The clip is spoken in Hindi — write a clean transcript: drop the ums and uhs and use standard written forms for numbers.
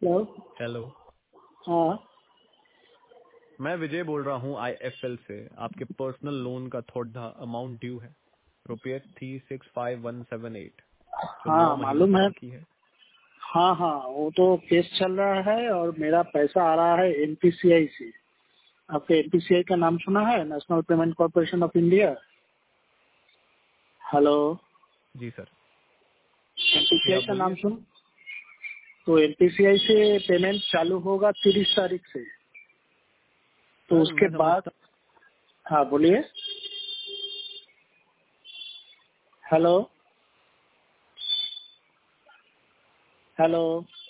हेलो। हेलो। हाँ मैं विजय बोल रहा हूँ IFL से। आपके पर्सनल लोन का थोड़ा अमाउंट ड्यू है, ₹365178, जो 9 हाँ महीनों मालूम से है। बाकी है। हाँ हाँ, वो तो केस चल रहा है और मेरा पैसा आ रहा है NPCI से। आपके NPCI का नाम सुना है, national payment corporation of India? Hello. जी सर। जी NPCI आप का नाम बोलिए। सुन। तो NPCI से पेमेंट चालू होगा 30 तारीख से। तो सर उसके मैं बाद। समझता हाँ बोलिए। हेलो। हेलो।